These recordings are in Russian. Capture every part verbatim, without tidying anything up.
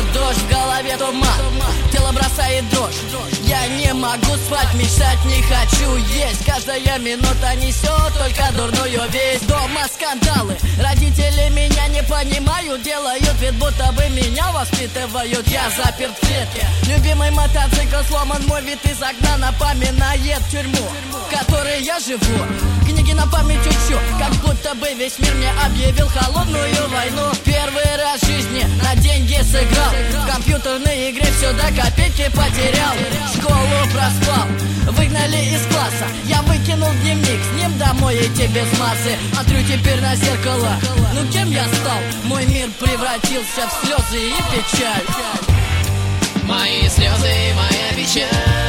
дождь, в голове туман, тело бросает дрожь. Я не могу спать, мечтать не хочу есть. Каждая минута несет только дурную весть. Дома скандалы, родители меня не понимают, делают вид, будто бы меня воспитывают. Я заперт в клетке, любимый мотоцикл сломан, мой вид из окна напоминает тюрьму, в которой я живу. Книги на память учу, как будто бы весь мир мне объявил холодную войну. Первый раз в жизни на деньги сыграл, в компьютерной игре все до копейки потерял. Школу проспал, выгнали из класса, я выкинул дневник, с ним домой идти без массы. Смотрю теперь на зеркало, ну кем я стал? Мой мир превратился в слезы и печаль. Мои слезы, моя печаль,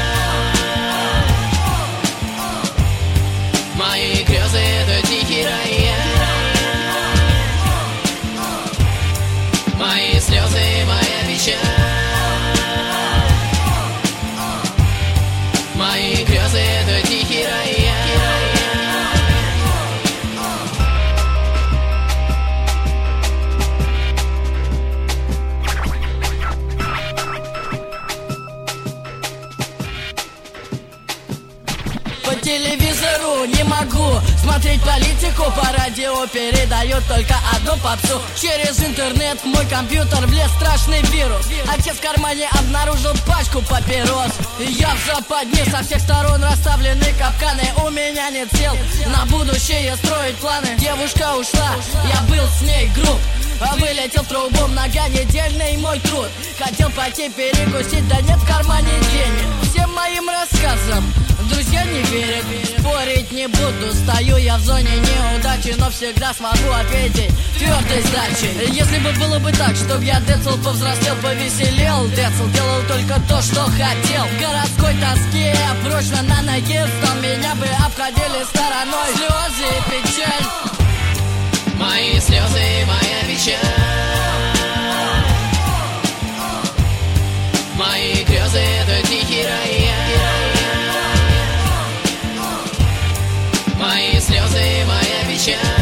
мои грезы — это тихий рояль. Мои слезы, моя печаль, мои грезы — это тихий рояль. По телевизору не могу смотреть политику, по радио передают только одну попсу. Через интернет в мой компьютер влез страшный вирус. Отец в кармане обнаружил пачку папирос. Я в западне, со всех сторон расставлены капканы. У меня нет сил на будущее строить планы. Девушка ушла, я был с ней груб, вылетел в трубу многонедельный мой труд. Хотел пойти перекусить, да нет в кармане денег. Всем моим рассказам друзья не верят, спорить не буду. Стою я в зоне неудачи, но всегда смогу ответить твердой сдачей. Если бы было бы так, чтоб я Децл повзрослел, повеселел, Децл делал только то, что хотел. В городской тоске прочно на ноге встал, меня бы обходили стороной слезы и печаль. Мои слезы, моя печаль, мои грезы — это тихий рояль. Мои слезы, моя печаль,